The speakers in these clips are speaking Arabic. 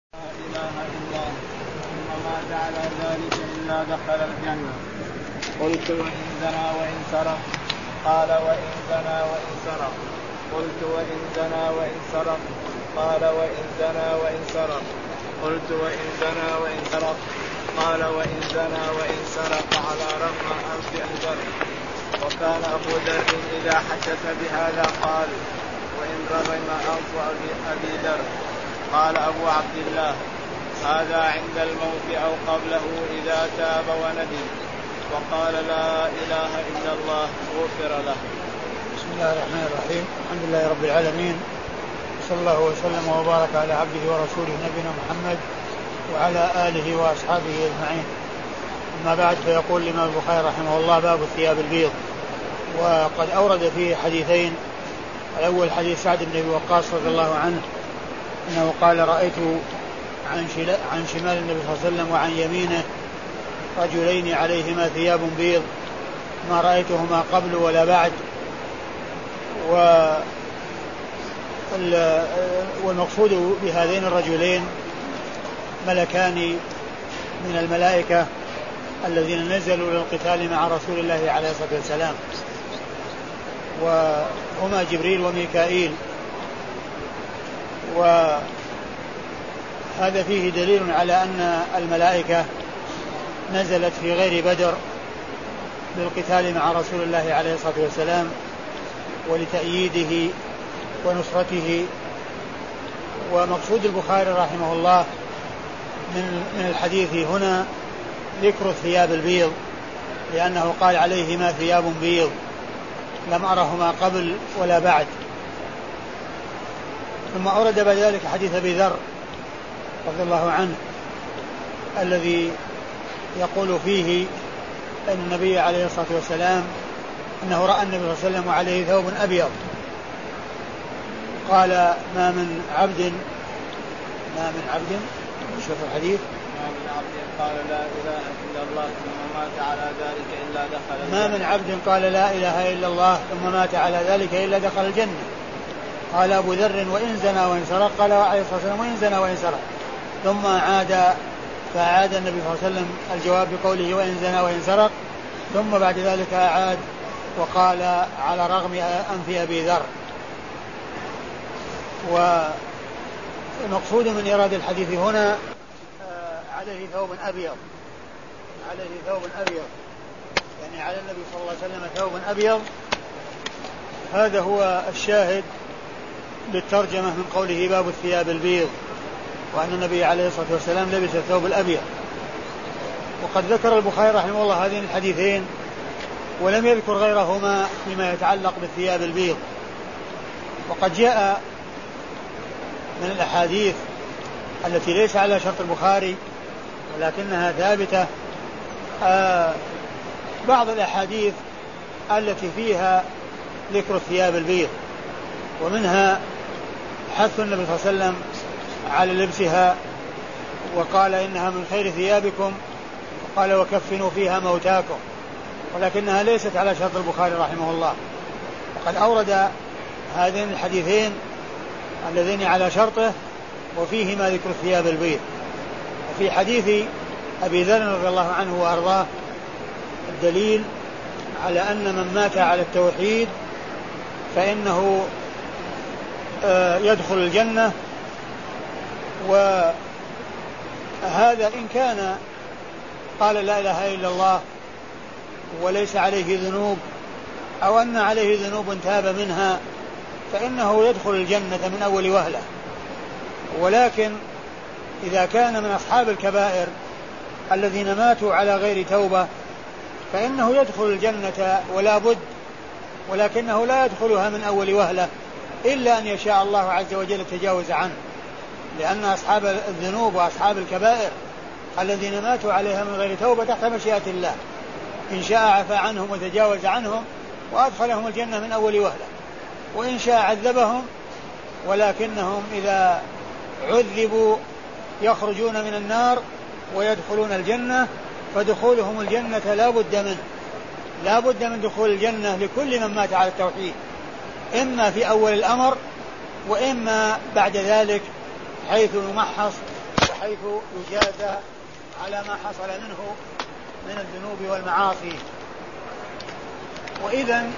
لا إله إلا الله ثم مات على ذلك إلا دخل الجنة. قلت وإن زنى وإن سرق؟ قال وإن زنى وإن سرق. قلت وإن زنى وإن سرق؟ قال وإن زنى وإن سرق. قلت وإن زنى وإن سرق؟ قال وإن زنى وإن سرق على رغم أنف أبي ذر. وكان أبو ذر إذا حدث بهذا قال وإن رغم أنف أبي ذر. قال أبو عبد الله هذا عند الموت أو قبله إذا تاب وندم وقال لا إله إلا الله غفر له. بسم الله الرحمن الرحيم. الحمد لله رب العالمين، صلى الله وسلم وبارك على عبده ورسوله نبينا محمد وعلى آله وأصحابه أجمعين. أما بعد، فيقول الإمام البخاري رحمه الله: باب الثياب البيض. وقد أورد فيه حديثين. الأول حديث سعد بن أبي وقاص رضي الله عنه أنه قال: رأيت عن شمال النبي صلى الله عليه وسلم وعن يمينه رجلين عليهما ثياب بيض ما رأيتهما قبل ولا بعد. والمقصود بهذين الرجلين ملكان من الملائكة الذين نزلوا للقتال مع رسول الله عليه الصلاة والسلام، وهما جبريل وميكائيل. وهذا فيه دليل على أن الملائكة نزلت في غير بدر للقتال مع رسول الله عليه الصلاة والسلام ولتأييده ونصرته. ومقصود البخاري رحمه الله من الحديث هنا ذكر الثياب البيض، لأنه قال عليهما ثياب بيض لم أرهما قبل ولا بعد. ثم أورد بعد ذلك حديث أبي ذر رضي الله عنه الذي يقول فيه أن النبي عليه الصلاة والسلام أنه رأى النبي صلى الله عليه وسلم وعليه ثوب أبيض. قال: ما من عبد شوف الحديث: ما من عبد قال لا إله إلا الله ثم مات على ذلك إلا دخل الجنة. ما من عبد قال لا إله إلا الله ثم مات على ذلك إلا دخل الجنة. قال أبو ذر: وإن زنى وإن سرق؟ قال عليه الصلاة والسلام: وإن زنى وإن سرق. ثم فأعاد النبي صلى الله عليه وسلم الجواب بقوله: وإن زنى وإن سرق. ثم بعد ذلك أعاد وقال: على رغم أنف أبي ذر. والمقصود من إيراد الحديث هنا عليه ثوب أبيض، يعني على النبي صلى الله عليه وسلم ثوب أبيض. هذا هو الشاهد للترجمة من قوله باب الثياب البيض، وأن النبي عليه الصلاة والسلام لبس الثوب الأبيض. وقد ذكر البخاري رحمه الله هذين الحديثين ولم يذكر غيرهما فيما يتعلق بالثياب البيض. وقد جاء من الأحاديث التي ليس على شرط البخاري ولكنها ثابتة بعض الأحاديث التي فيها ذكر الثياب البيض، ومنها حث النبي صلى الله عليه وسلم على لبسها، وقال: إنها من خير ثيابكم، وقال: وكفنوا فيها موتاكم. ولكنها ليست على شرط البخاري رحمه الله. وقد أورد هذين الحديثين اللذين على شرطه وفيهما ذكر الثياب البيض. وفي حديث أبي ذر رضي الله عنه وأرضاه الدليل على أن من مات على التوحيد فإنه يدخل الجنة. وهذا إن كان قال لا إله إلا الله وليس عليه ذنوب، أو أن عليه ذنوب تاب منها، فإنه يدخل الجنة من أول وهلة. ولكن إذا كان من أصحاب الكبائر الذين ماتوا على غير توبة فإنه يدخل الجنة ولا بد، ولكنه لا يدخلها من أول وهلة إلا أن يشاء الله عز وجل التجاوز عنه، لأن أصحاب الذنوب وأصحاب الكبائر الذين ماتوا عليها من غير توبة تحت مشيئة الله، إن شاء عفى عنهم وتجاوز عنهم وأدخلهم الجنة من أول وهلة، وإن شاء عذبهم، ولكنهم إذا عذبوا يخرجون من النار ويدخلون الجنة. فدخولهم الجنة لا بد من دخول الجنة لكل من مات على التوحيد، إما في أول الأمر وإما بعد ذلك حيث يمحص بحيث يجازى على ما حصل منه من الذنوب والمعاصي. وإذن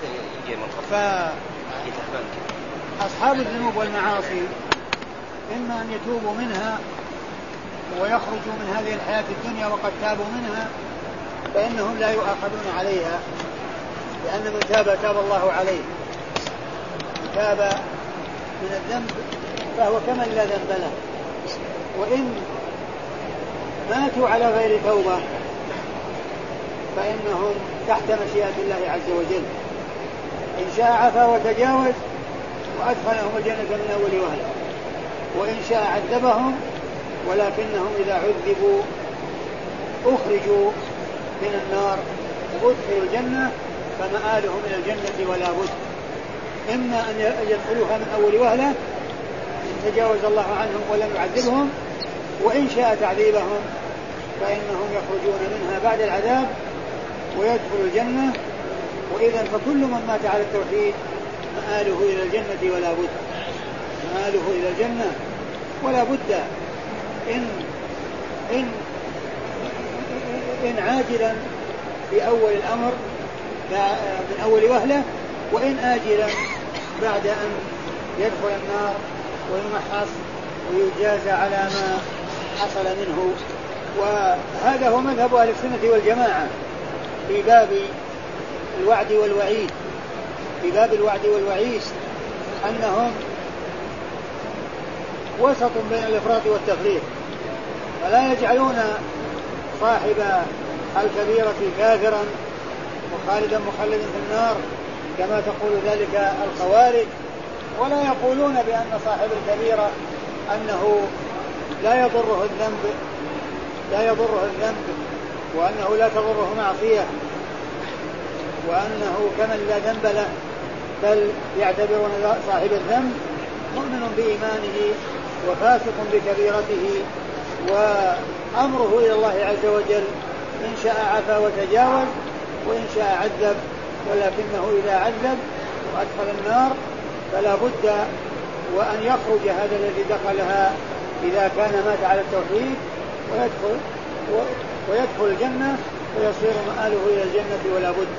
فأصحاب الذنوب والمعاصي إما أن يتوبوا منها ويخرجوا من هذه الحياة الدنيا وقد تابوا منها فإنهم لا يؤاخذون عليها، لأن من تاب تاب الله عليه. من تاب من الذنب فهو كمن لا ذنب له. وإن ماتوا على غير توبة فإنهم تحت مشيئة الله عز وجل، إن شاء عفا وتجاوز وأدخلهم الجنة من أول وهلة، وإن شاء عذبهم ولكنهم إذا عذبوا أخرجوا من النار وأدخلوا الجنة فمآلهم إلى الجنة ولا بد، إما أن يدخلوها من أول وهلة إن تجاوز الله عنهم ولم يعذبهم، وإن شاء تعذيبهم فإنهم يخرجون منها بعد العذاب ويدخلوا الجنة. وإذا فكل من مات على التوحيد مآله إلى الجنة ولا بد، مآله إلى الجنة ولا بد، إن عاجلا في أول الأمر من أول وهلة، وإن آجلا بعد أن يدخل النار ويمحص ويجازى على ما حصل منه. وهذا هو مذهب أهل السنة والجماعة في باب الوعد والوعيد، في باب الوعد والوعيد أنهم وسط بين الإفراط والتفريط، فلا يجعلون صاحب الكبيرة كافرا وخالدا مخلدا في النار كما تقول ذلك الخوارج، ولا يقولون بأن صاحب الكبيرة أنه لا يضره الذنب وأنه لا تضره معصية وأنه كمن لا ذنب له، بل يعتبرون صاحب الذنب مؤمن بإيمانه وفاسق بكبيرته وأمره إلى الله عز وجل، إن شاء عفا وتجاوز وإن شاء عذب، ولكنه إذا عذب وأدخل النار فلا بد وأن يخرج هذا الذي دخلها إذا كان مات على التوحيد ويدخل الجنة ويصير مآله إلى الجنة ولا بد.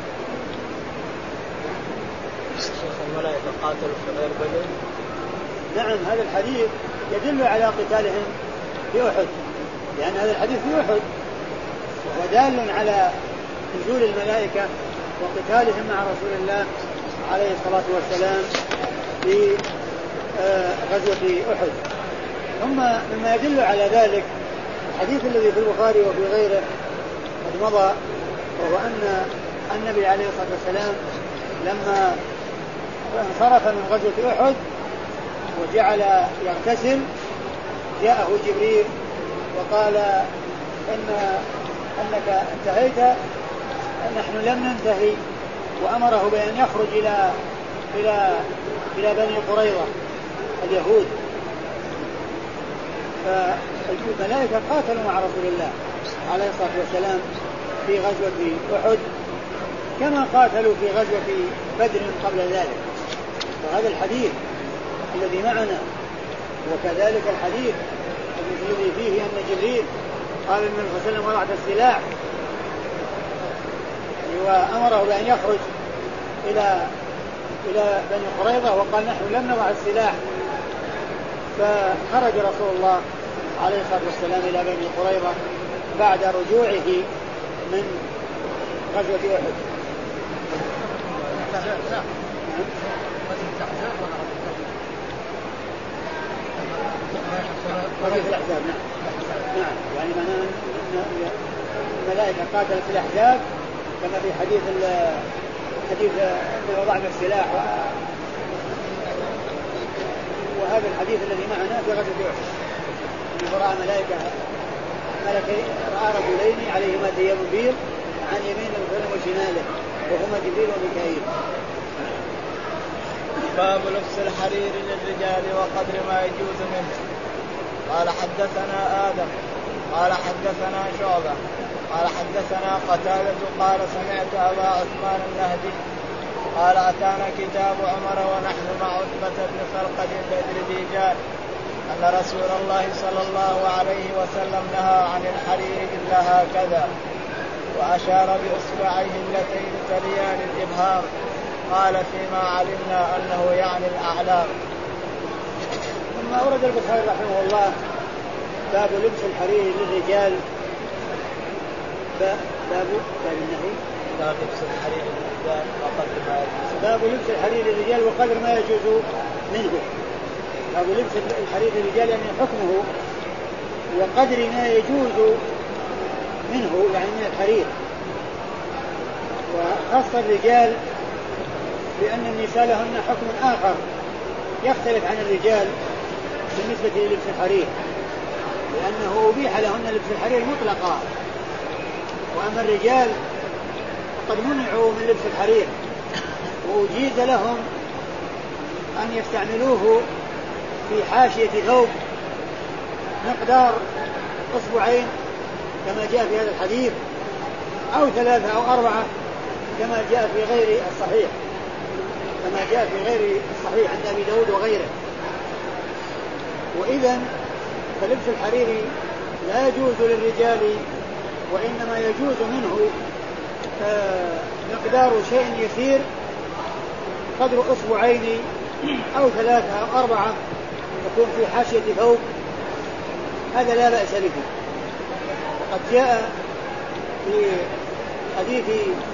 الملائكة قاتلوا في غير بدر. نعم، هذا الحديث يدل على قتالهم في أحد، لأن هذا الحديث في أحد ودال على نزول الملائكة وقتالهم مع رسول الله عليه الصلاة والسلام في غزوة أحد. ثم مما يدل على ذلك الحديث الذي في البخاري وفي غيره قد مضى، وهو أن النبي عليه الصلاة والسلام لما انصرف من غزوة أحد وجعل يغتسل جاءه جبريل وقال أنك انتهيت، نحن لم ننتهي، وأمره بأن يخرج إلى بني قريظة اليهود. فالملائكة قاتلوا مع رسول الله عليه الصلاة والسلام في غزوة أحد كما قاتلوا في غزوة بدر قبل ذلك. وهذا الحديث الذي معنا وكذلك الحديث الذي فيه أن جبريل قال النبي صلى الله عليه وسلم وضعت السلاح وأمره بأن يخرج إلى بني قريظة وقال نحن لم نضع السلاح، فخرج رسول الله عليه الصلاة والسلام إلى بني قريظة بعد رجوعه من غزوة أحد. غزوة الأحزاب. نعم، يعني معناه الملائكة قاتلت الأحزاب كما في حديث وضعنا السلاح، وهذا الحديث الذي معنا في غزوة أحد رأى ملائكة رأى رجلين عليهما ثياب بيض عن يمين وشماله وهما جبريل وميكائيل. باب لبس الحرير للرجال وقدر ما يجوز منه. قال حدثنا آدم قال حدثنا شعبة قال حدثنا قتادة قال سمعت أبا عثمان النهدي قال أتانا كتاب عمر ونحن مع عتبة بن خلقد بدر ديجان أن رسول الله صلى الله عليه وسلم نهى عن الحرير إلا هكذا، وأشار بإصبعيه اللتين تليان الإبهام. قال فيما علمنا أنه يعني الأعلام. ثم أورد البخاري رحمه الله باب لبس الحرير للرجال. باب النهي باب لبس الحرير للرجال وقدر ما يجوز. باب لبس الحرير للرجال وقدر ما يجوز منه. باب لبس الحرير للرجال يعني حكمه وقدر ما يجوز منه يعني من الحرير. وخاص الرجال بأن النساء لهن حكم آخر يختلف عن الرجال بالنسبة للبس الحرير، لأنه أبيح لهن لبس الحرير مطلقا، وأما الرجال قد منعوا من لبس الحرير وأجيز لهم أن يستعملوه في حاشية ثوب مقدار أصبعين كما جاء في هذا الحديث، أو 3 أو 4 كما جاء في غير الصحيح، كما جاء في غير الصحيح عند أبي داود وغيره. وإذن فلبس الحرير لا يجوز للرجال، وإنما يجوز منه مقدار شيء يسير قدر أصبعين أو 3 أو 4 يكون في حاشية ثوب، هذا لا بأس به. قد جاء في حديث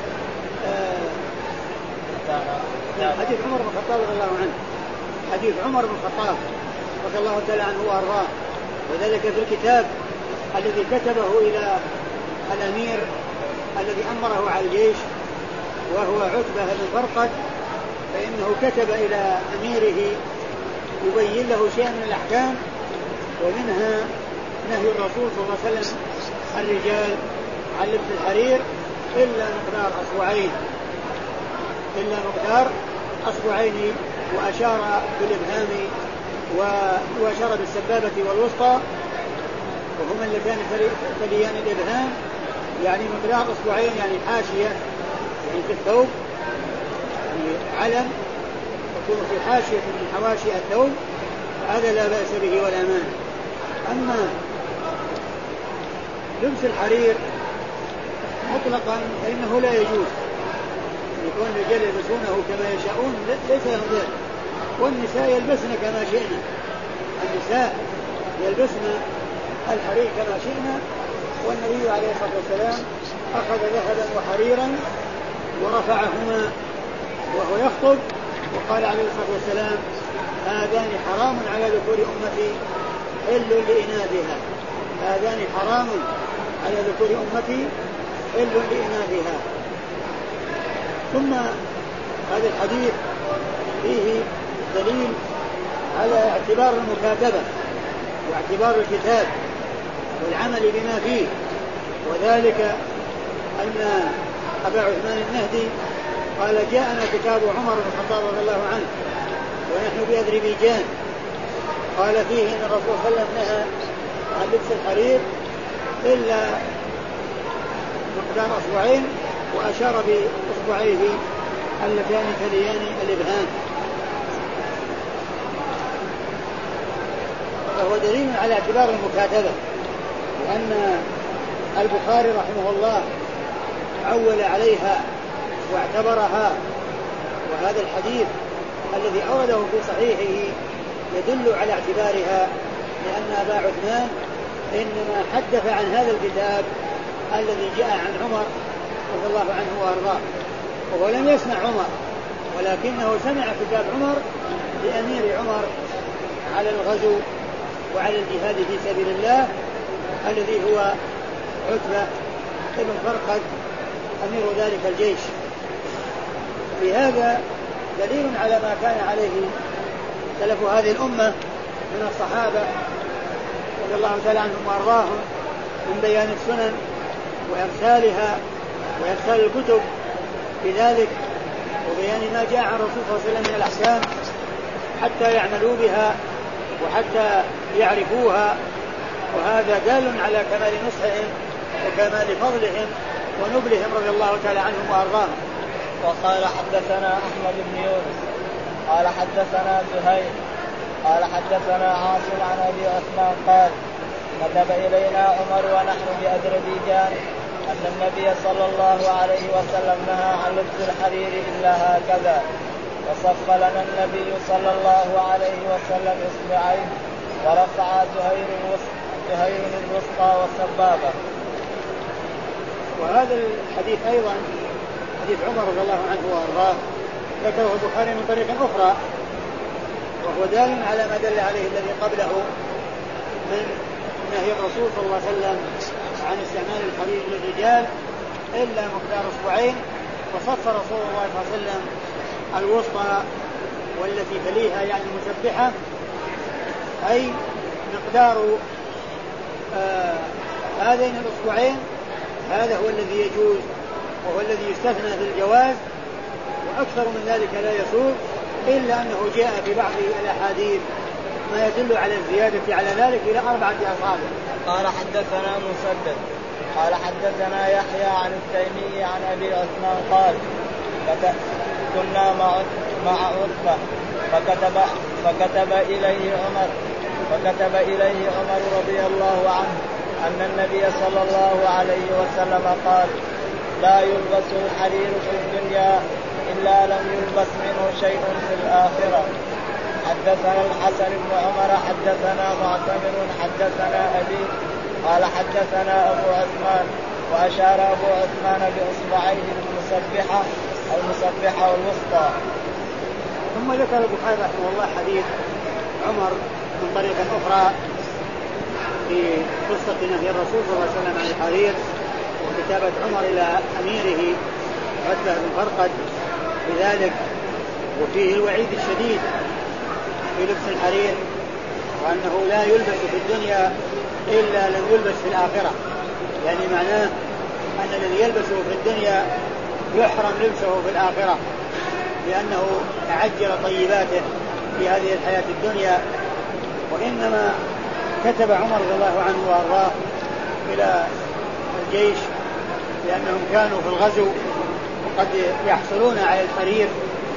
حديث عمر بن الخطاب رضي الله عنه، حديث عمر بن الخطاب رضي الله تعالى عنه وأرضاه، وذلك في الكتاب الذي كتبه إلى الأمير الذي أمره على الجيش وهو عتبة بن فرقد، فإنه كتب إلى أميره يبين له شيئا من الأحكام، ومنها نهي الرسول صلى الله عليه وسلم الرجال عن لبس الحرير إلا مقدار أصبعين، وأشار بالإبهام وأشار بالسبابة والوسطى، وهما اللتان تليان الإبهام، يعني مقدار أصبعين، يعني حاشية يعني في الثوب، يعني علم تكون في حاشية من حواشي الثوب، هذا لا بأس به ولا مانع. أما لبس الحرير مطلقا فإنه لا يجوز، يكون الرجال يلبسونه كما يشاءون ليس لهم ذلك، والنساء يلبسن كما شئنا، النساء يلبسن الحرير كما شئنا. والنبي عليه الصلاة والسلام أخذ ذهبا وحريرا ورفعهما وهو يخطب، وقال عليه الصلاة والسلام هذان حرام على ذكور أمتي حل لإناثها، هذان حرام على ذكور أمتي حل لإناثها. ثم هذا الحديث فيه دليل على اعتبار المكاتبة واعتبار الكتاب والعمل بما فيه، وذلك أن أبا عثمان النهدي قال جاءنا كتاب عمر بن الخطاب رضي الله عنه ونحن بأذربيجان، قال فيه أن الرسول صلى الله عليه وسلم نهى عن لبس الحرير إلا مقدار أصبعين، وأشار بأصبعيه اللتان تليان الإبهام، وهو دليل على اعتبار المكاتبة، لأن البخاري رحمه الله عول عليها واعتبرها، وهذا الحديث الذي أورده في صحيحه يدل على اعتبارها، لأن أبا عثمان إنما حدث عن هذا الكتاب الذي جاء عن عمر رضي الله عنه وأرضاه، وهو لم يسمع عمر، ولكنه سمع كتاب عمر لأمير عمر على الغزو وعلى الجهاد في سبيل الله الذي هو عتبة بن فرقد أمير ذلك الجيش. لهذا دليل على ما كان عليه سلف هذه الأمة من الصحابة رضي الله تعالى عنهم وأرضاهم من بيان السنن وإرسالها وإرسال الكتب بذلك، وبيان ما جاء عن الرسول صلى الله عليه وسلم من الأحكام حتى يعملوا بها وحتى يعرفوها، وهذا دال على كمال نصحهم وكمال فضلهم ونبلهم رضي الله تعالى عنهم وأرضاهم. وقال حدثنا أحمد بن يونس قال حدثنا زهير قال حدثنا عاصم عن ابي عثمان قال كتب الينا عمر ونحن باذربيجان ان النبي صلى الله عليه وسلم نهى عن لبس الحرير الا هكذا، وصف لنا النبي صلى الله عليه وسلم اصبعين ورفع زهير الوسطى والسبابه. وهذا الحديث ايضا حديث عمر رضي الله عنه وارضاه ذكره البخاري من طريق اخرى، وهو دال على ما دل عليه الذي قبله من نهي الرسول صلى الله عليه وسلم عن استعمال الحرير للرجال الا مقدار اصبعين، وصف رسول الله صلى الله عليه وسلم الوسطى والتي تليها يعني المسبحه، اي مقدار هذين الاصبعين، هذا هو الذي يجوز وهو الذي يستثنى في الجواز، واكثر من ذلك لا يسوغ، الا انه جاء في بعض الاحاديث ما يدل على الزياده على ذلك الى 4 أصابع. قال حدثنا مسدد قال حدثنا يحيى عن التيمي عن ابي عثمان قال كنا مع عتبة فكتب إليه عمر رضي الله عنه أن النبي صلى الله عليه وسلم قال لا يلبس الحرير في الدنيا إلا لم يلبس منه شيء في الآخرة. حدثنا الحسن بن عمر حدثنا معتمر حدثنا أبي قال حدثنا أبو عثمان، وأشار أبو عثمان بإصبعيه المسبحة والوسطى. ثم ذكر البخاري رحمه الله حديث عمر من طريقة أخرى في قصة نهي الرسول صلى الله عليه وسلم عن الحرير وكتابة عمر إلى أميره عتبة بن فرقد بذلك، وفيه الوعيد الشديد في لبس الحرير، وأنه لا يلبس في الدنيا إلا لم يلبس في الآخرة، يعني معناه أن الذي يلبسه في الدنيا يحرم لبسه في الآخرة، لأنه عجل طيباته في هذه الحياة الدنيا. وإنما كتب عمر رضي الله عنه وأرضاه إلى الجيش، لأنهم كانوا في الغزو وقد يحصلون على الحرير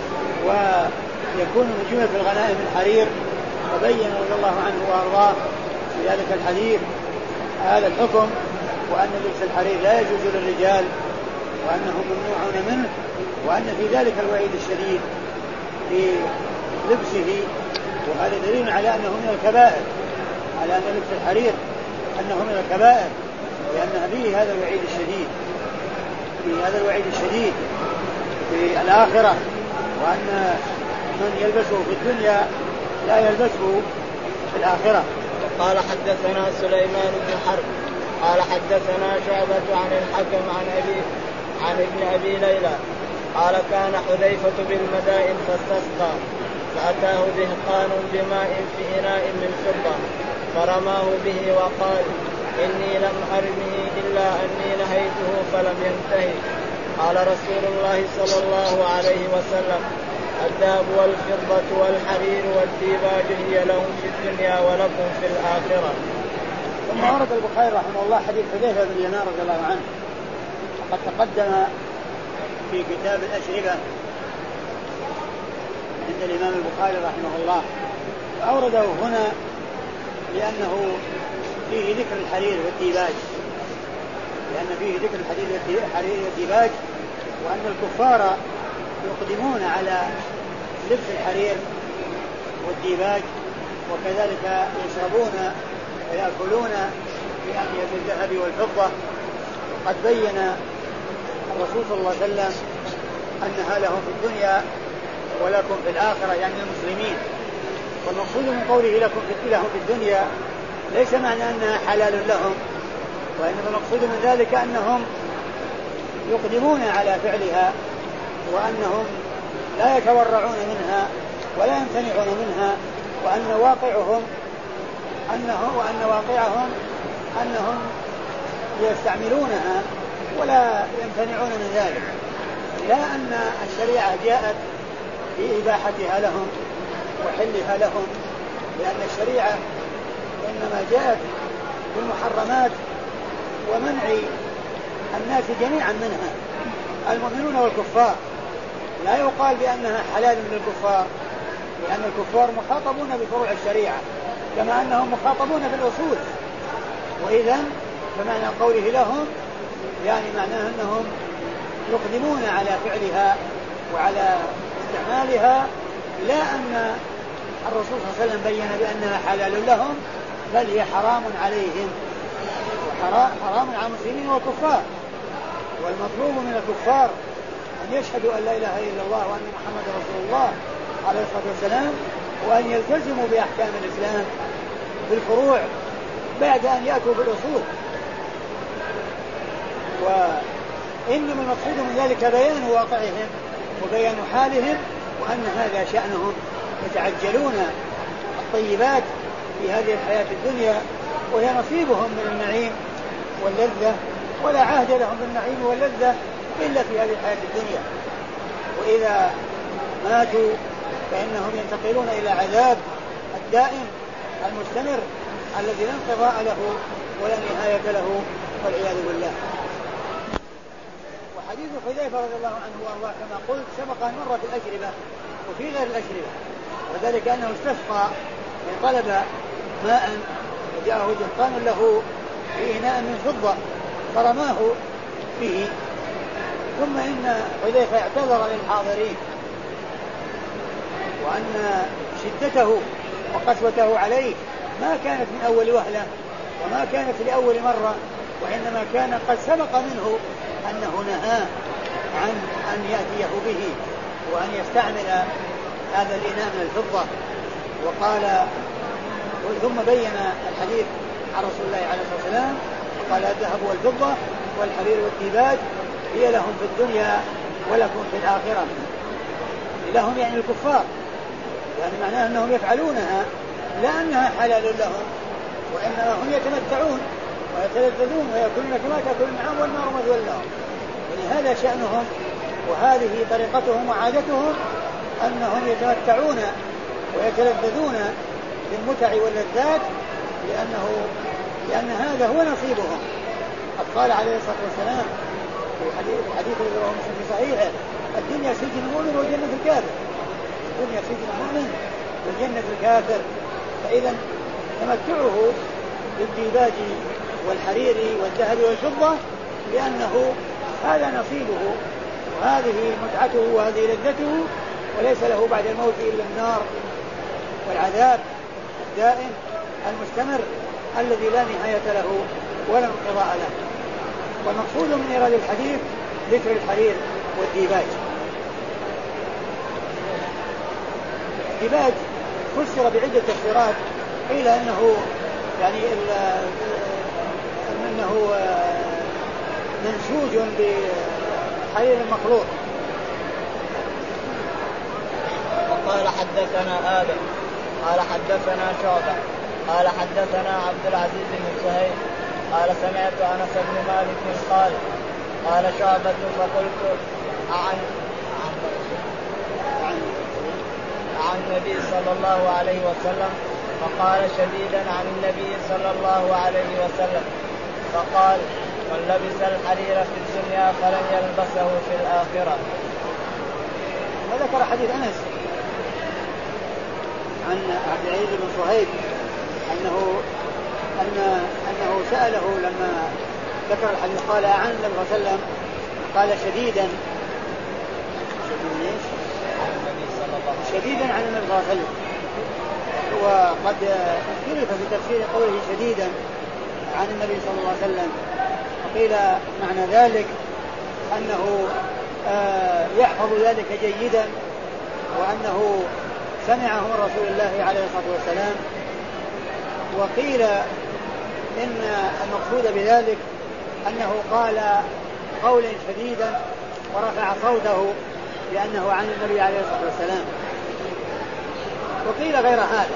ويكون من جملة الغنائم الحرير، فبين رضي الله عنه وأرضاه في ذلك الحديث هذا الحكم، وأن لبس الحرير لا يجوز للرجال وأنهم ممنوعون منه، وأن في ذلك الوعيد الشديد في لبسه، وهذا دليل على أنه من الكبائر، على أن لبس الحرير أنه من الكبائر، لأن فيه هذا الوعيد الشديد، في هذا الوعيد الشديد في الآخرة، وأن من يلبسه في الدنيا لا يلبسه في الآخرة. قال حدثنا سليمان بن حرب قال حدثنا شعبة عن الحكم عن ابن أبي ليلى قال كان حذيفة بالمدائن فاستسقى، فأتاه دهقان بماء في إناء من فضة فرماه به وقال إني لم أرمه إلا أني نهيته فلم ينتهي. قال رسول الله صلى الله عليه وسلم الذهب والفضة والحرير والديباج هي لهم في الدنيا ولكم في الآخرة. ثم ورد البخاري رحمه الله حديث حذيفة بن اليمان رضي الله عنه، وقد تقدم في كتاب الأشربة عند الإمام البخاري رحمه الله، فأورده هنا لأنه فيه ذكر الحرير والديباج، لأن فيه ذكر الحرير والديباج، وأن الكفار يقدمون على لبس الحرير والديباج، وكذلك يشربون ويأكلون بأنية الذهب والفضة. وقد بين الرسول صلى الله عليه وسلم أنها لهم في الدنيا ولكم في الآخرة، يعني المسلمين. والمقصود من قوله لهم في الدنيا ليس معنى أنها حلال لهم، وإنما المقصود من ذلك أنهم يقدمون على فعلها، وأنهم لا يتورعون منها ولا يمتنعون منها، وأن واقعهم أنهم يستعملونها ولا يمتنعون من ذلك، لا أن الشريعة جاءت بإباحتها لهم وحلها لهم، لأن الشريعة إنما جاءت بالمحرمات ومنع الناس جميعا منها، المؤمنون والكفار. لا يقال بأنها حلال للكفار لأن الكفار مخاطبون بفروع الشريعة كما أنهم مخاطبون بالأصول. وإذا فمعنى قوله لهم يعني معناه أنهم يقدمون على فعلها وعلى استعمالها، لا أن الرسول صلى الله عليه وسلم بين بأنها حلال لهم، بل هي حرام عليهم وحرام على المسلمين والكفار. والمطلوب من الكفار أن يشهدوا أن لا إله إلا الله وأن محمد رسول الله عليه الصلاة والسلام، وأن يلتزموا بأحكام الإسلام بالفروع بعد أن يأتوا بالأصول. وإنما المقصود من ذلك بيان واقعهم وبيان حالهم، وأن هذا شأنهم، يتعجلون الطيبات في هذه الحياة الدنيا وهي نصيبهم من النعيم واللذة، ولا عهد لهم بالنعيم واللذة إلا في هذه الحياة الدنيا. وإذا ماتوا فإنهم ينتقلون إلى عذاب الدائم المستمر الذي لا انقضاء له ولا نهاية له والعياذ بالله. وحديث حذيفة رضي الله عنه وارضاه كما قلت سبق أن مر في الأشربة وفي غير الأشربة، وذلك أنه استسقى طلب ماء وجاءه دهقان له في إناء من فضة فرماه به، ثم إن حذيفة اعتذر للحاضرين وأن شدته وقسوته عليه ما كانت من أول وهلة وما كانت لأول مرة، وإنما كان قد سبق منه أنه نهى عن أن يأتيه به وأن يستعمل هذا الإناء من الفضة. وقال ثم بين الحديث عن رسول الله عليه الصلاة والسلام قال الذهب والفضة والحرير والديباج هي لهم في الدنيا ولكم في الآخرة. لهم يعني الكفار، يعني معناه أنهم يفعلونها لا أنها حلال لهم، وإنما هم يتمتعون ويتلذذون ويأكلون كما تأكل النعام والنار مثوى لهم. يعني هذا شأنهم وهذه طريقتهم وعادتهم، أنهم يتمتعون ويتلذذون بالمتع واللذات لأن هذا هو نصيبهم. قد قال عليه الصلاة والسلام في حديث الذي رواه مسلم في صحيحه الدنيا سجن المؤمن والجنة الكافر. الدنيا سجن المؤمن والجنة الكافر. فإذا تمتعه بالديباج والحرير والذهب والفضة لأنه هذا نصيبه وهذه متعته وهذه لذته، وليس له بعد الموت إلا النار والعذاب الدائم المستمر الذي لا نهاية له ولا انقضاء له. والمقصود من إيراد الحديث ذكر الحرير والديباج. الديباج فسر بعدة تفسيرات، قيل أنه يعني أنه منسوج بحرير مخلوط. وقال حدثنا آدم قال حدثنا شعبة قال حدثنا عبد العزيز بن سهيل قال سمعت أنس بن مالك قال شعبة فقلت عن النبي صلى الله عليه وسلم، فقال شديدا عن النبي صلى الله عليه وسلم، فقال من لبس الحرير في الدنيا فلن يلبسه في الآخرة. وذكر حديث أنس عن عبد العزيز بن صهيب أنه سأله لما ذكر الحديث قال عن النبي صلى الله عليه وسلم قال شديدا عن النبي صلى الله عليه وسلم. وقد اختلف في تفسير قوله شديدا عن النبي صلى الله عليه وسلم، وقيل معنى ذلك أنه يحفظ ذلك جيدا وأنه سمعه رسول الله عليه الصلاة والسلام. وقيل إن المقصود بذلك أنه قال قولا شديدا ورفع صوته لأنه عن النبي عليه الصلاة والسلام. وقيل غير هذا.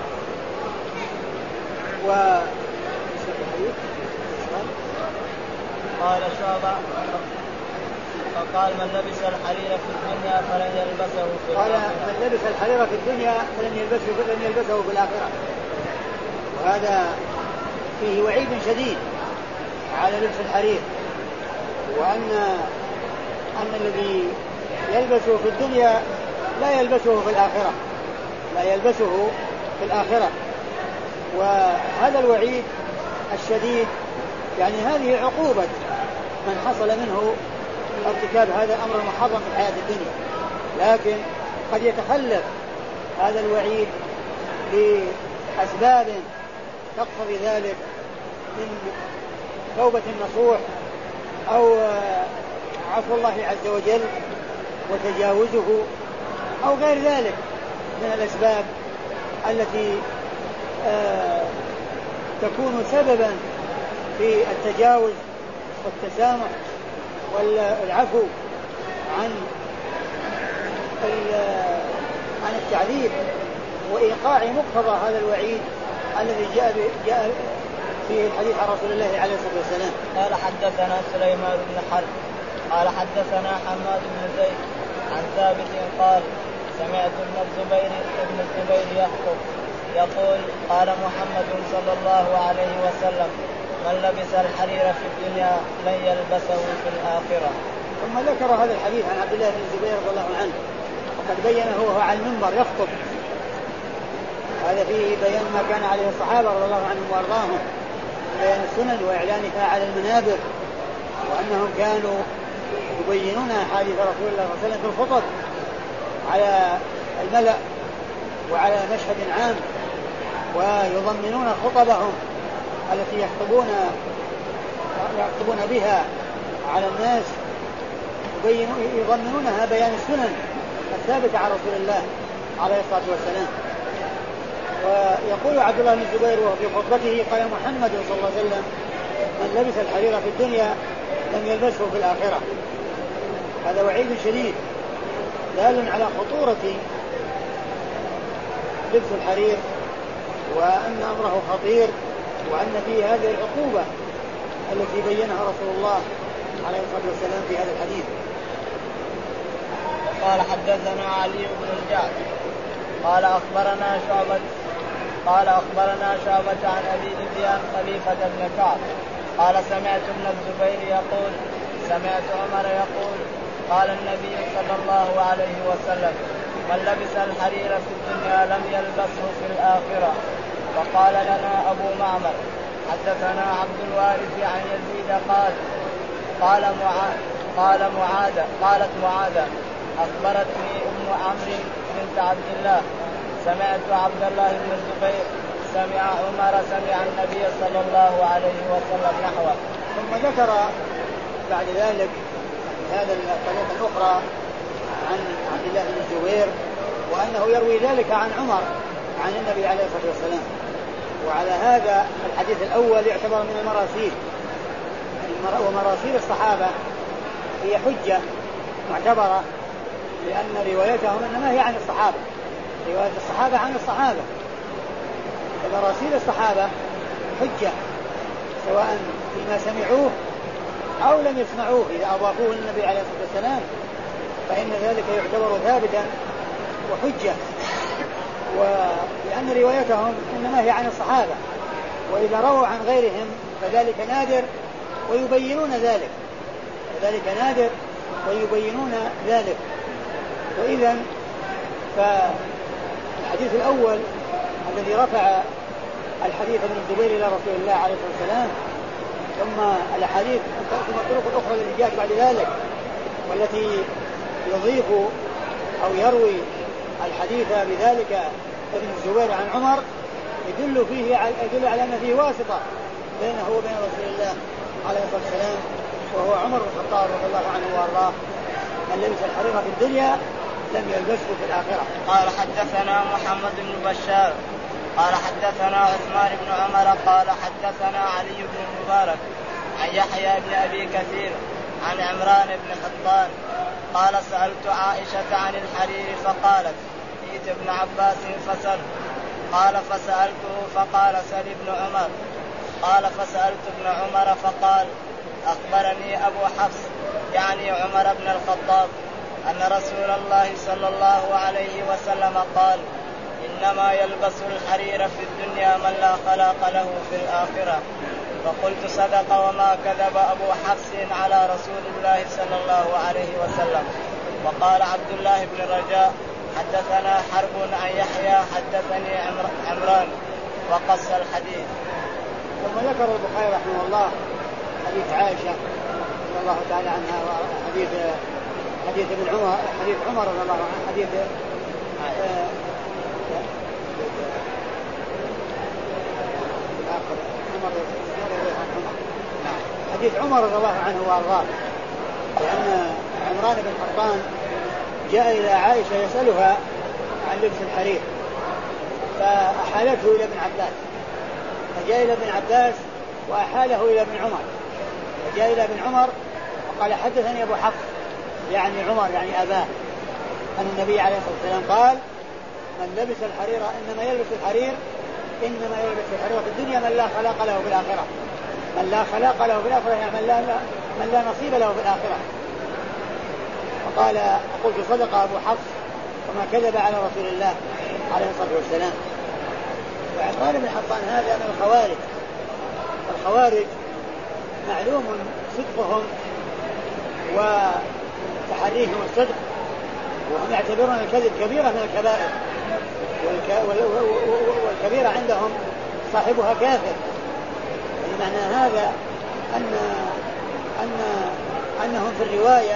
قال شعبة فقال من لبس الحرير في الدنيا فلن يلبسه في الآخرة. قال من لبس الحرير في الدنيا فلن يلبسه في الآخرة. وهذا فيه وعيد شديد على لبس الحرير، وأن الذي يلبسه في الدنيا لا يلبسه في الآخرة. لا يلبسه في الآخرة. وهذا الوعيد الشديد يعني هذه عقوبة من حصل منه ارتكاب هذا الأمر المحرم في الحياة الدنيا، لكن قد يتخلف هذا الوعيد لأسباب تقتضي ذلك من توبة النصوح أو عفو الله عز وجل وتجاوزه أو غير ذلك من الأسباب التي تكون سببا في التجاوز والتسامح والعفو عن التعذيب وإيقاع مقتضى هذا الوعيد الذي جاء في الحديث عن رسول الله عليه الصلاة والسلام. قال حدثنا سليمان بن حرب قال حدثنا حماد بن زيد عن ثابت قال سمعت ابن الزبير يخطب يقول قال محمد صلى الله عليه وسلم من لبس الحرير في الدنيا لن يلبسه في الآخرة. ثم ذكر هذا الحديث عن عبد الله بن الزبير رضي الله عنه وقد بينه وهو على المنبر يخطب. هذا فيه بيان ما كان عليه الصحابة رضي الله عنهم وارضاهم من بيان السنن وإعلانها على المنابر، وأنهم كانوا يبينون أحاديث رسول الله صلى الله عليه وسلم في الخطب على الملأ وعلى مشهد عام، ويضمنون خطبهم التي يخطبون بها على الناس يضمنونها بيان السنن الثابتة عن رسول الله عليه الصلاة والسلام. ويقول عبد الله بن الزبير وفي خطبته قال محمد صلى الله عليه وسلم من لبس الحرير في الدنيا لم يلبسه في الآخرة. هذا وعيد شديد دال على خطورة لبس الحرير وأن أمره خطير وأن فيه هذه العقوبة التي بينها رسول الله عليه الصلاة والسلام في هذا الحديث. قال حدثنا علي بن الجعد قال أخبرنا شعبة عن أبي ذبيان خليفة بن كعب قال سمعت ابن الزبير يقول سمعت عمر يقول قال النبي صلى الله عليه وسلم من لبس الحرير في الدنيا لم يلبسه في الآخرة. فقال لنا أبو معمر حدثنا عبد الوارث عن يزيد قالت معاذة أخبرتني أم عمرو بنت عبد الله سمعت عبد الله بن الزبير سمع عمر سمع النبي صلى الله عليه وسلم نحوه. ثم ذكر بعد ذلك هذا الطريقة الأخرى عن عبد الله بن الزبير وأنه يروي ذلك عن عمر عن النبي عليه الصلاة والسلام. وعلى هذا الحديث الأول يعتبر من المراسيل، ومراسيل الصحابة هي حجة معتبرة لأن روايتهم إنما هي عن الصحابة، رواية الصحابة عن الصحابة، فمراسيل الصحابة حجة سواء فيما سمعوه أو لم يسمعوه. إذا أضافوه للنبي عليه الصلاة والسلام فإن ذلك يعتبر ثابتا وحجة، ولأن روايتهم إنما هي عن الصحابة، وإذا رووا عن غيرهم فذلك نادر ويبينون ذلك، وإذا فالحديث الأول الذي رفع الحديث من الزبير إلى رسول الله عليه الصلاة والسلام، ثم الأحاديث ثم الطرق الأخرى التي جاءت بعد ذلك والتي يضيف أو يروي الحديث بذلك ابن الزبير عن عمر يدل على أن فيه واسطة بينه وبين رسول الله عليه الصلاة والسلام، وهو عمر بن الخطاب رضي الله عنه وارضاه من لبس الحرير في الدنيا لم يلبسه في الآخرة. قال حدثنا محمد بن بشار قال حدثنا عثمان بن عمر قال حدثنا علي بن المبارك عن يحيى بن أبي كثير عن عمران بن حطان قال سألت عائشة عن الحرير فقالت ائت ابن عباس فسأل قال فسألته فقال سل ابن عمر قال فسألت ابن عمر فقال أخبرني أبو حفص يعني عمر بن الخطاب أن رسول الله صلى الله عليه وسلم قال إنما يلبس الحرير في الدنيا من لا خلاق له في الآخرة. فقلت صدق وما كذب أبو حفص على رسول الله صلى الله عليه وسلم. وقال عبد الله بن رجاء حدثنا حرب عن يحيى حدثني عمران وقص الحديث. ثم ذكر البخاري رحمه الله حديث عائشة رضي الله تعالى عنها وحديث ابن عمر حديث عمر رضي الله عنه حديث عمر رضي الله عنه وارضاه لأن عمران بن حطان جاء إلى عائشة يسألها عن لبس الحرير فأحالته إلى ابن عباس فجاء إلى ابن عباس وأحاله إلى ابن عمر فجاء إلى ابن عمر وقال حدثني أبو حفص يعني عمر يعني أباه أن النبي عليه الصلاة والسلام قال من لبس الحرير إنما يلبس الحرير في الدنيا من لا خلاق له في الآخرة من لا خلاق له في الآخرة يعني من لا نصيب له في الآخرة. وقال قلت صدق أبو حفص وما كذب على رسول الله عليه الصلاة والسلام. وعمران بن حطان هذا من الخوارج معلوم صدقهم وتحريهم الصدق وهم يعتبرون الكذب كبيرة من الكبائر والكبيرة عندهم صاحبها كافر. معنى هذا أنهم في الرواية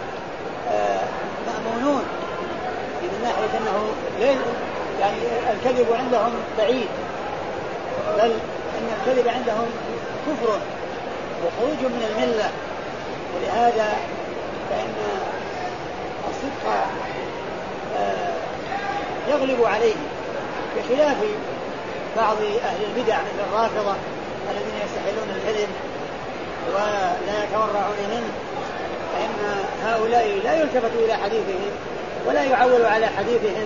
مأمونون من ناحية أنه يعني الكذب عندهم بعيد بل أن الكذب عندهم كفر وخروج من الملة. ولهذا فإن الصدق يغلب عليه بخلاف بعض أهل البدع مثل الرافضة الذين يستحلون الكذب ولا يتورعون منه فإن هؤلاء لا يلتفت إلى حديثهم ولا يعول على حديثهم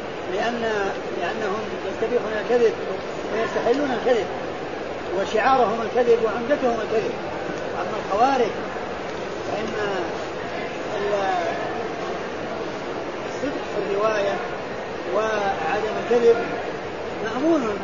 لأنهم يستبيحون الكذب ويستحلون الكذب وشعارهم الكذب وعمدتهم الكذب. أما الخوارج فإن الصدق في الرواية وعدم الكذب مأمون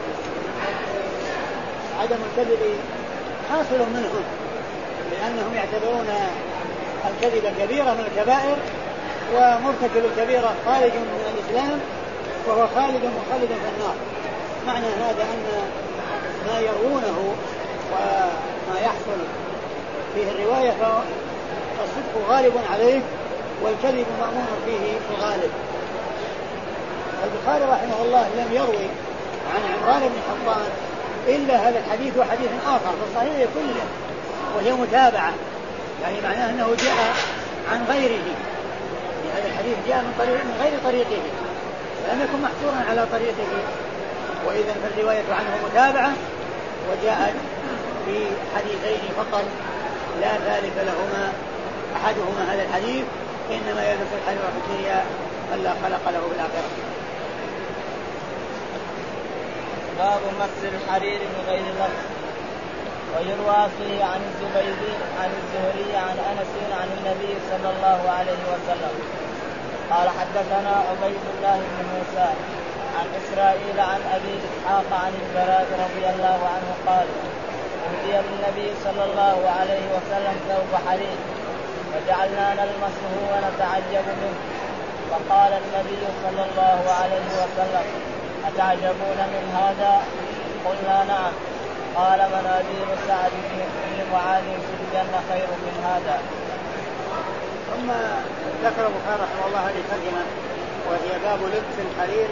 عدم الكذب حاصل منهم لأنهم يعتبرون الكذب كبيرة من الكبائر ومرتكب الكبيرة خارج من الإسلام وهو خالد مخلد في النار. معنى هذا أن ما يروونه وما يحصل فيه الرواية فالصدق غالب عليه والكذب مأمون فيه في الغالب. البخاري رحمه الله لم يروي عن عمران بن حطان إلا هذا الحديث وحديث آخر في الصحيح كله وهي متابعة يعني معناه أنه جاء عن غيره هذا الحديث جاء من غير طريقه لم يكن محصورا على طريقه وإذا فالرواية عنه متابعة وجاءت في حديثين فقط لا ثالث لهما أحدهما هذا الحديث إنما يلبس الحرير في الدنيا من لا خلق له بالآخرة. باب مس الحرير من غير لبس. ويروى فيه عن الزهري عن أنس عن النبي صلى الله عليه وسلم قال حدثنا عبيد الله بن موسى عن إسرائيل عن أبي إسحاق عن البراء رضي الله عنه قال أهدي للنبي صلى الله عليه وسلم ثوب حرير فجعلنا نلمسه ونتعجب منه فقال النبي صلى الله عليه وسلم أتعجبون من هذا؟ قلنا نعم. قال مناديل سعد بن معاذ في الجنة خير من هذا. ثم ذكر البخاري رحمه الله هذه الترجمة وهي باب لبس الحرير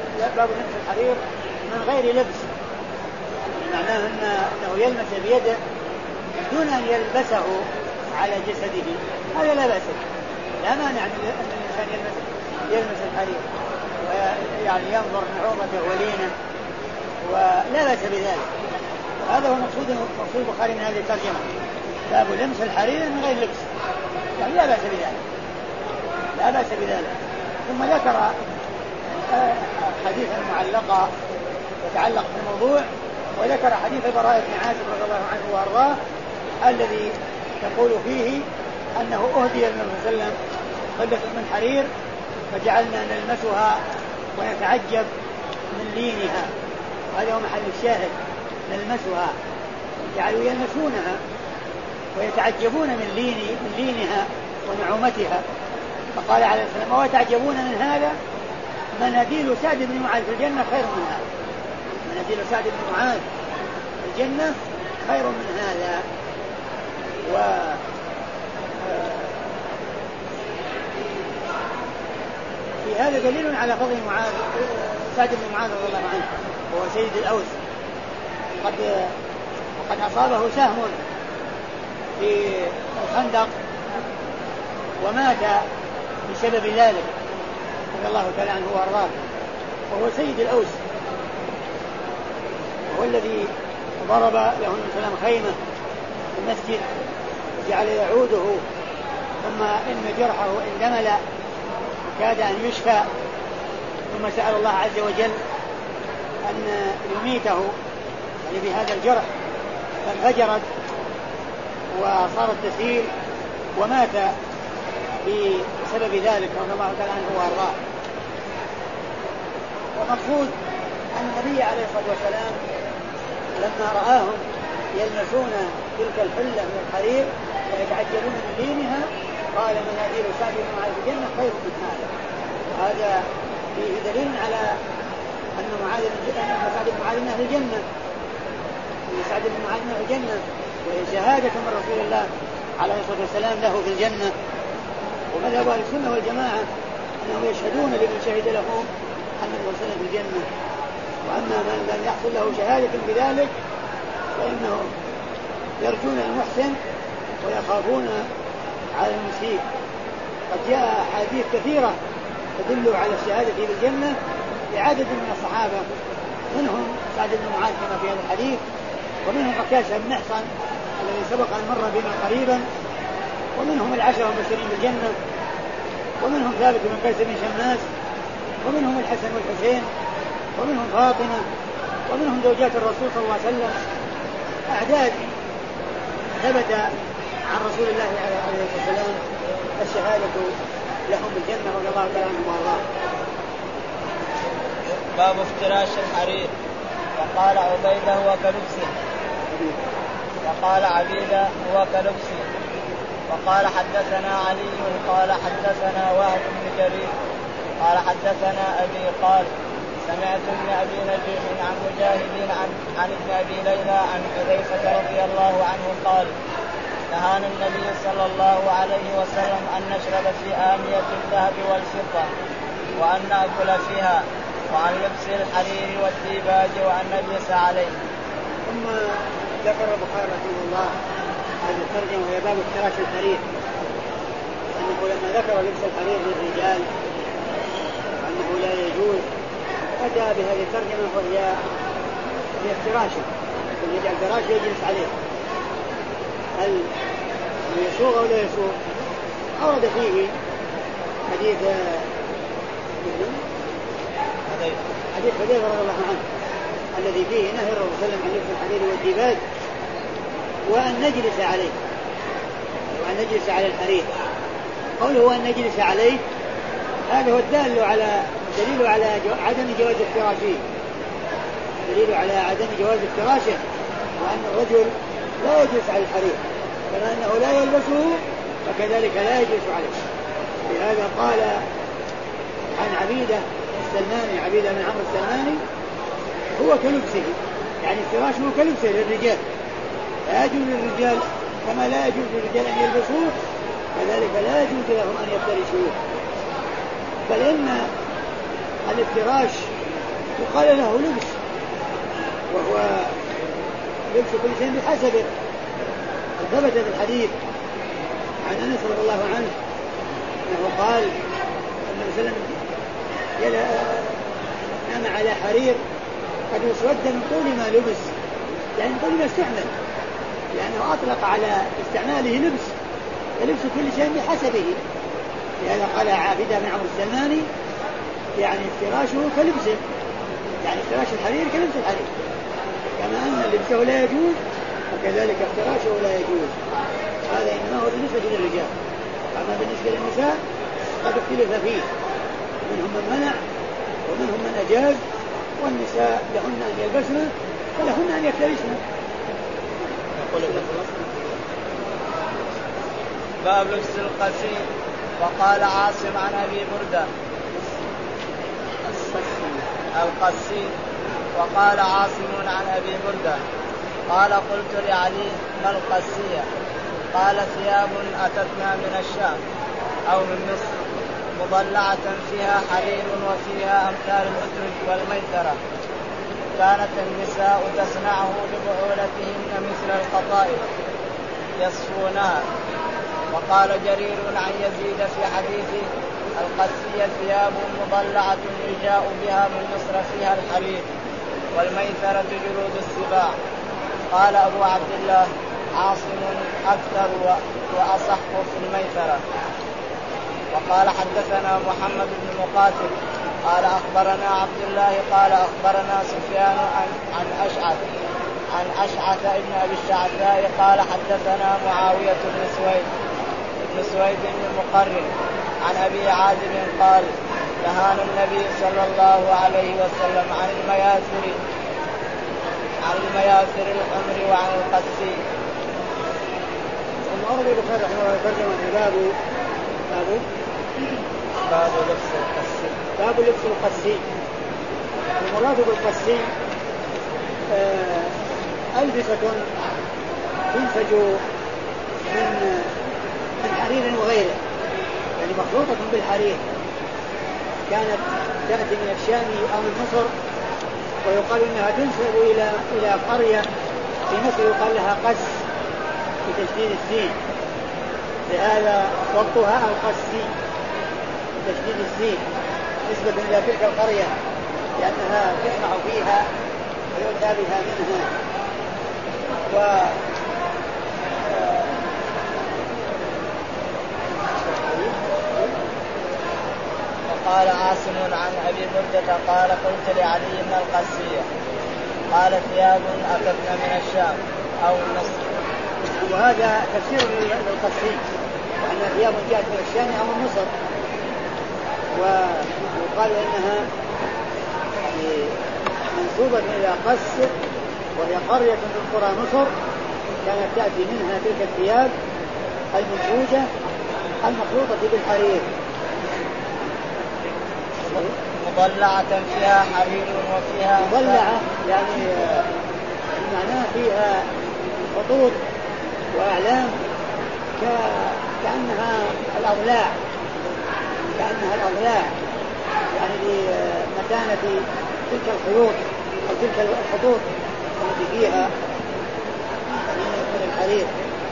من غير لبس معناه أنه يلمس بيده دون أن يلبسه على جسده هذا لا بأس لا مانع أن الإنسان يلمس الحرير ويعني ينظر نعومته ولينه ولا بأس بذلك. هذا هو مقصود البخاري من هذه الترجمة باب لمس الحرير من غير لبس يعني لا بأس بذلك. ثم ذكر حديثا معلقا يتعلق بالموضوع وذكر حديث البراء بن عازب رضي الله عنه وارضاه الذي يقول فيه أنه أهدي النبي صلى الله عليه وسلم قلة من حرير فجعلنا نلمسها ونتعجب من لينها. هذا هو محل الشاهد نلمسها جعلوا يلمسونها ويتعجبون من لينها ونعومتها فقال عليه السلام: وتعجبون من هذا؟ مناديل سعد بن معاذ في الجنة خير من هذا. مناديل سعد بن معاذ في الجنة خير من هذا. في هذا دليل على فضل معاذ سعد بن معاذ رضي الله عنه، وهو سيد الأوس، وقد أصابه سهم في الخندق ومات بسبب ذلك رضي الله تعالى عنه وأرضاه، وهو سيد الأوس، وهو الذي ضرب له النبي صلى الله عليه وسلم خيمة في المسجد وجعل يعوده، ثم إن جرحه اندمل وكاد أن يشفى، ثم سأل الله عز وجل أن يميته يعني بهذا الجرح، فانفجرت وصارت تسيل ومات بسبب ذلك رضي الله تعالى عنه وارضاه. ومقصود أن النبي عليه الصلاة والسلام لما رآهم يلمسون تلك الحلة من الحرير ويتعجبون من دينها قال: مناديل سعد بن معاذ في الجنة خير من هذا. وهذا فيه دليل على أن سعد بن معاذ من أهل الجنة، سعد بن معاذ من أهل الجنة، وهي شهادة من رسول الله عليه الصلاة والسلام له في الجنة. ومذهب أهل السنة والجماعة أنهم يشهدون لمن شهد له أن الرسول في الجنة، وأما من لم يحصل له شهادة بذلك فإنهم يرجون المحسن ويخافون على المسيء. قد جاء أحاديث كثيرة تدل على الشهادة بالجنة لعدد من الصحابة، منهم سعد بن معاذ كما في هذا الحديث، ومنهم عكاشة بن محصن الذي سبق أن مر بنا قريبا، ومنهم العشرة المبشرين بالجنة، ومنهم ثابت بن قيس بن شماس، ومنهم الحسن والحسين، ومنهم فاطمة، ومنهم زوجات الرسول صلى الله عليه وسلم. أعداد ثبت عن رسول الله عليه الصلاة والسلام الشهادة لهم بالجنة رضي الله تعالى عنهم وارضاهم. باب افتراش الحرير. وقال عبيدة هو كلبسه، وقال عبيدة هو كلبسه. وقال حدثنا علي قال حدثنا وهب بن جرير قال حدثنا أبي قال سمعت ابن أبي نجيح عن مجاهد عن ابن أبي ليلى عن حذيفة رضي الله عنه قال: نهانا النبي صلى الله عليه وسلم أن نشرب في آنية الذهب والفضة، وأن نأكل فيها، وعن لبس الحرير والديباج، وأن نجلس عليه. ثم ذكر البخاري رحمه الله هذه الترجمة وهي باب افتراش الحرير، أنه لما ذكر لبس الحرير للرجال أنه لا يجوز أتى بهذه الترجمة وهي افتراشه، يجعل فراش يجلس عليه. هل يسوغ أو لا يسوغ؟ أورد فيه حديث حذيفة رضي الله عنه الذي فيه نهي الرسول صلى الله عليه وسلم عن لبس الحرير والديباج وأن نجلس عليه، وأن نجلس على الحرير. قوله أن نجلس عليه هذا هو الدليل على عدم جواز افتراشه، دليل على عدم جواز افتراشه، وأن الرجل لا يجلس على الحرير، كما أنه لا يلبسه فكذلك لا يجلس عليه. لهذا قال عن عبيدة السلماني، عبيدة بن عمرو السلماني: هو كلبسه، يعني افتراشه كلبسه للرجال، لا يجوز للرجال كما لا يجوز للرجال أن يلبسوه كذلك لا يجوز لهم أن يفترشوه. بل إن الافتراش يقال له لبس، وهو لبس كل شيء بحسبه. ثبت في الحديث عن أنس رضي الله عنه أنه قال أن النبي نام على حرير قد اسود من طول ما لبس، يعني طول ما استعمل، لأنه أطلق على استعماله لبس، فلبس كل شيء بحسبه. لهذا قال عابدة بن عمرو السلماني: يعني افتراشه كلبسه، يعني افتراش الحرير كلبس الحرير، كما أن لبسه لا يجوز وكذلك افتراشه لا يجوز. هذا إنما هو بالنسبة للرجال، أما بالنسبة للنساء قد اختلف فيه، منهم من منع ومنهم من أجاز، والنساء لهن أن يلبسن ولهن أن يفترشن. باب لبس القصير. وقال عاصم عن أبي بردة القسي. وقال عاصم عن أبي بردة قال قلت لعلي ما القسية؟ قال ثياب أتتنا من الشام أو من مصر مضلعة فيها حرير وفيها أمثال الأترج والميسرة كانت النساء تصنعه لبعولتهن مثل القطائف يصفونها. وقال جرير عن يزيد في حديثه القسية ثياب مضلعة يجاء بها من مصر فيها الحرير والميسرة جلود السباع. قال أبو عبد الله عاصم أكثر وأصح في الميسرة. وقال حدثنا محمد بن مقاتل قال أخبرنا عبد الله قال أخبرنا سفيان عن أشعث ابن أبي الشعثاء قال حدثنا معاوية بن سويد بن مقرن عن أبي عازب قال نهانا النبي صلى الله عليه وسلم عن المياثر الحمر وعن القسي. المؤرخ البخاري رحمه الله يترجم باب لبس القسي. المراد بالقسي ألبسة تنسج من حرير وغيره، يعني مخلوطة بالحرير، كانت تأتي من الشام أو من مصر، ويقال إنها تنسب إلى قرية في مصر يقال لها قس بتشديد السين، لهذا وقتها القسي بتشديد السين نسبة إلى تلك القرية لأنها تصنع فيها ويؤتى بها منها. وقال عاصم عن أبي بردة قال قلت لعلي بن القسية قال ثياب أتتنا من الشام أو مصر. وهذا تفسير للقسي وأن ثياب جاءت من الشام أو من مصر، ويقال إنها منسوبة إلى قس وهي قرية من قرى مصر كانت تأتي منها تلك الثياب المنسوجة المخلوطة بالحرير مضلعة فيها حرير وفيها مضلعة، يعني معناها فيها خطوط وأعلام كأنها الأضلاع يعني لمتانة تلك الخيوط أو تلك الخطوط التي فيها من الحرير.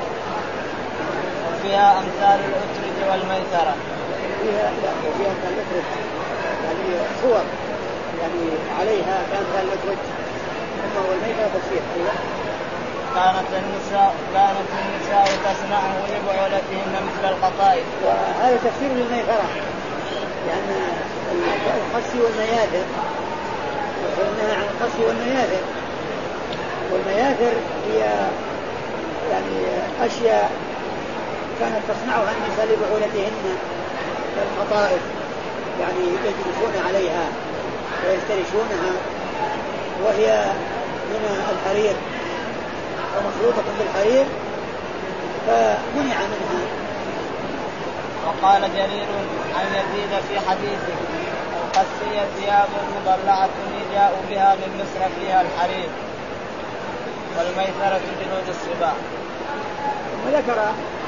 وفيها أمثال الأترج والميسرة وفيها أمثال الأترج يعني صور يعني عليها كأمثال الأترج والميسرة تصير. كانت النساء تصنعه لبعولتهن مثل القطائف. وهذا تفسير للميسرة لأن القسي والمياثر وقلنا عن القسي والمياثر، والمياثر هي يعني أشياء كانت تصنعها النساء لبعولتهن كالقطائف، يعني يجلسون عليها ويفترشونها، وهي من الحرير ومخلوطة بالحرير فمنع منها. وقال جرير عن يزيد في حديثه القسية ثياب مضلعة يجاء بها من مصر فيها الحرير والميسرة جلود السباع. وذكر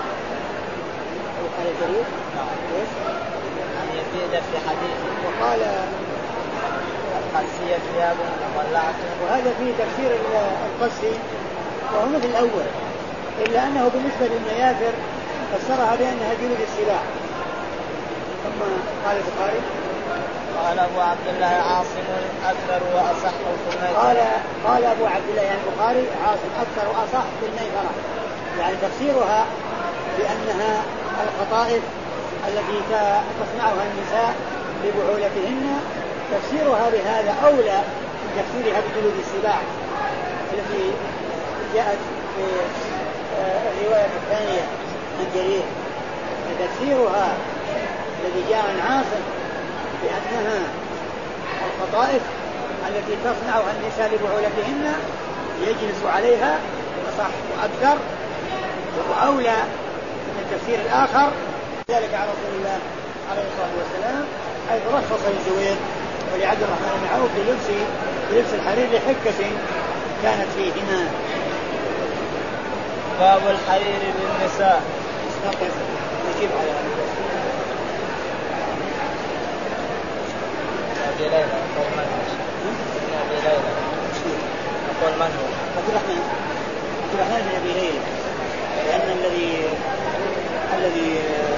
جرير عن يزيد في حديثه وقال القسية ثياب مضلعة، وهذا فيه تفسير القسي وهو مثل الأول، إلا أنه بالنسبة للمياثر فسرها بأنها جلود السباع. ثم قال البخاري قال أبو عبد الله عاصم أكثر وأصح في الميسرة. قال أبو عبد الله يعني البخاري عاصم أكثر وأصح في الميسرة، يعني تفسيرها بأنها القطائف التي تصنعها النساء لبعولتهن، تفسيرها بهذا أولى من تفسيرها بجلود السباع التي جاءت في الرواية الثانية عن جرير. فتفسيرها الذي جاء عن عاصم بأنها القطائف التي تصنعها النساء لبعولتهن يجلس عليها أصح وأكثر وأولى من التفسير الآخر ذلك على رسول الله عليه الصلاة والسلام حيث رخص للزبير ولعبد الرحمن بن عوف بلبس الحرير لحكة كانت فيهما. باب الحرير للنساء. نجيب على أبي ليلى أقول من هو؟ أبي ليلى أقول من هو؟ عبد الرحمن بن أبي ليلى، لأن الذي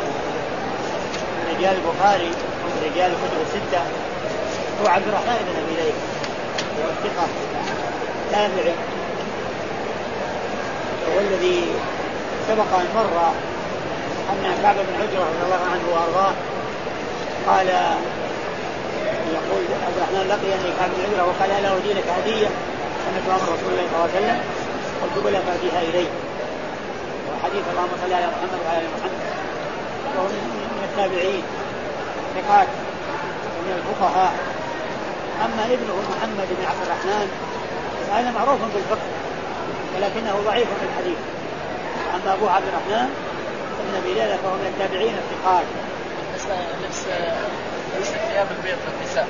من رجال البخاري ومن رجال الكتب الستة هو عبد الرحمن بن أبي ليلى، هو الثقة تابعي، هو الذي سبق أن مر أن كعب بن عجرة رضي الله عنه وأرضاه قال، يقول عبد الرحمن لقي أن كعب بن عجرة وقال ألا أهدي لك هدية سمعت أمر رسول الله صلى الله عليه وسلم قلت بلى فأهديها إلي. وحديث اللهم صل على محمد وعلى آل محمد، وهو من التابعين ثقات ومن الفقهاء. أما ابنه محمد بن عبد الرحمن فهذا معروف بالفقه ولكنه ضعيف في الحديث. أما أبو عبد الرحمن بن أبي ليلى فهو من التابعين الثقات. لبس الثياب البيض للنساء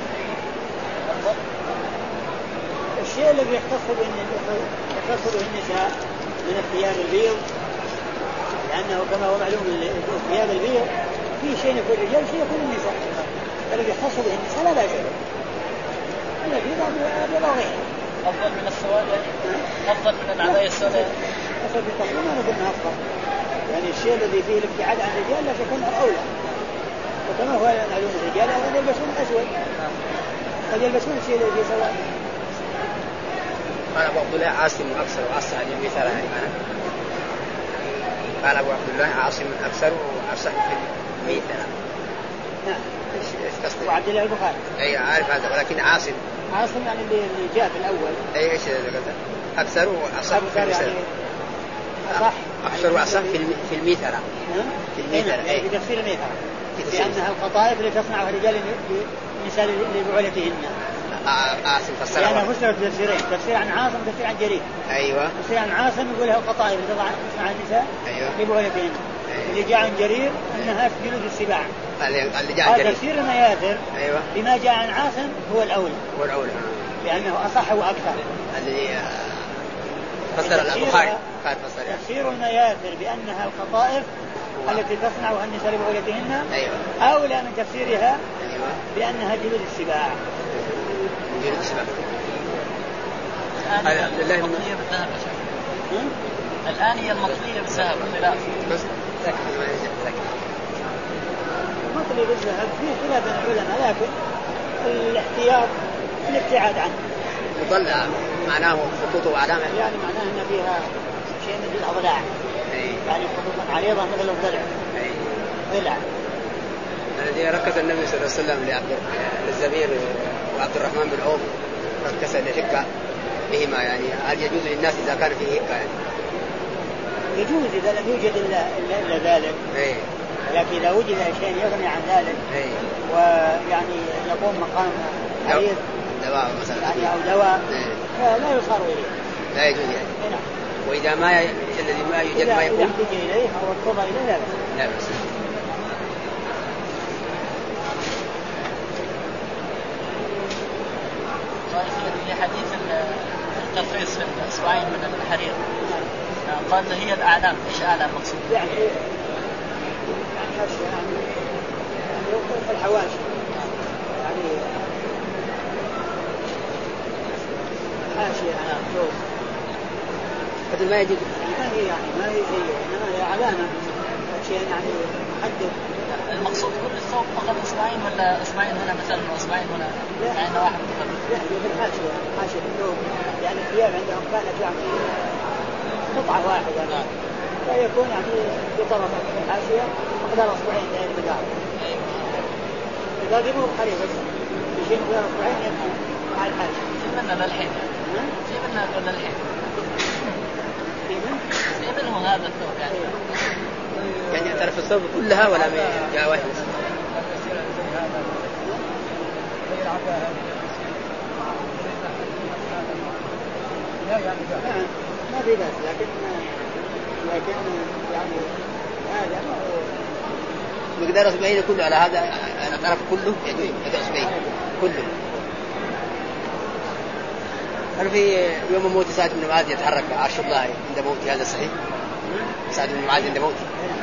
الشيء الذي يختص به النساء من الثياب البيض، لأنه كما هو معلوم الثياب البيض في شيء يكون الرجال شيء يكون النساء، الذي يختص به النساء لا شيء الذي بضغيه أفضل من السواد، أفضل من العباية السوداء. أفضل بالتقويم أنا قلنا أفضل، يعني الشيء الذي فيه الابتعاد عن الرجال لا شك أنه أولى. وكما هو معلوم الرجال قد يلبسون الأسود، قد يلبسون الشيء الذي فيه سواد. قال أبو عبد الله عاصم أكثر وأصح هذه المثال يعني معنا. قال أبو عبد الله عاصم أكثر وأصح في المثال. نعم. وعبد الله البخاري. أي عارف هذا، ولكن عاصم يعني اللي جاء في الأول. أي إيش أكثر وأصح في المثال. يعني أصح. أكثر وأصح في المثال. في المثال. أي. في تفسير المثال. لأنها القطائف اللي تصنعها الرجال النساء لبعولتهن. عاصم فسر. لأنه فسر تفسيرين، تفسير عن عاصم وتفسير عن جرير. أيوة. تفسير عن عاصم يقولها القطائف اللي تصنعها النساء. أيوة. لبعولتهن. أيوة. اللي جاء عن جرير أنها في جلود السباع. اللي جاء عن جرير. تفسير المياثر. أيوة. بما جاء عن عاصم هو الأولى. هو الأولى. لأنه أصح وأكثر. الذي فسر البخاري. تفسير المياثر بأنها القطائف التي تصنعها النساء لبعولتهن. أيوة. أولى من تفسيرها. أيوة. بأنها جلود السباع. جلود السباع. هذا عبد الله المطلية بالذهب. الآن هي المطلية بالذهب خلاف. بس لكن المطلية بالذهب فيه خلاف بين العلماء، لكن الاحتياط الابتعاد عنه. مطلع معناه خطوط وعلامة، يعني معناه أن فيها شيء من الأضلاع. يعني خطوط عريضة مثل الضلع. ضلع. الذي ركز النبي صلى الله عليه وسلم للزبير وعبد الرحمن بن عوف ركز لحكة بهما، يعني هل يجوز للناس إذا كان فيه حكة؟ يعني يجوز إذا لم يوجد إلا ذلك. لكن إذا وجد شيء يغني عن ذلك ويعني يقوم مقام عريض دواء مثلا يعني أو دواء فلا يصار إليه، لا يجوز يعني. وإذا ما الذي ما يوجد ما يقوم إليه أو اضطر إليه لا بأس. في حديث الترخيص في الأسبوعين من الحرير قال هي الأعلام، إيش أعلام مقصود؟ يعني الحواشي يعني حاشية على الثوب هذا ما يجوز، ما هي شيء، إنما هي علامة شيء يعني محدد. المقصود كل الثوب فقط أسبوعين ولا أسبوعين هنا مثلا وأسبوعين هنا؟ يعني واحد فقط. لا هي بالحاشية، حاشية الثوب، يعني الثياب عندهم كانت يعني قطعة واحدة فيكون يعني بطرف الحاشية مقدار أسبوعين غير مقدار. إذا جبوا قريب بس يشيل مقدار أسبوعين يكون مع الحاشية. في منها للحين. في منها للحين. في منهم هذا الثوب يعني طرف الثوب كلها ولا جاء واحد؟ ما في بس لكن يعني هذا ما هو مقدار أصبعين كله على هذا الطرف كله يجوز مقدار أصبعين كله. هل في يوم موت سعد بن معاذ يتحرك عرش الله عند موت هذا صحيح؟ سعد بن معاذ عند موته